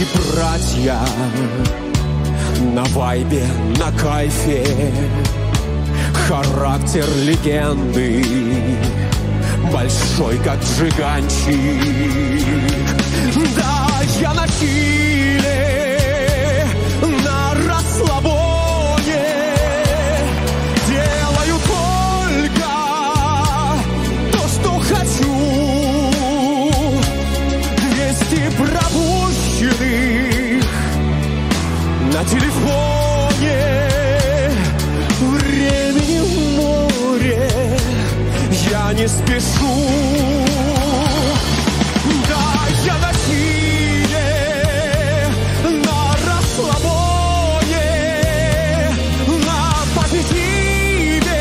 братья, на вайбе, на кайфе, характер легенды, большой как джиганчик. Да, я на чиле, на расслабоне, делаю только то, что хочу. 200 пропущенных на телефоне, времени в море, я не спешу. Да, я на силе, на расслабоне, на позитиве,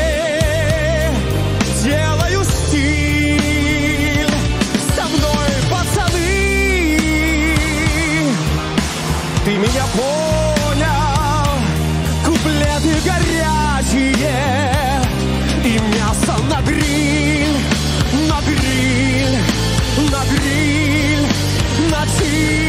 делаю стиль. Со мной, пацаны, ты меня понял, куплеты горячие и мясо на гриль, на гриль, на гриль, на гриль.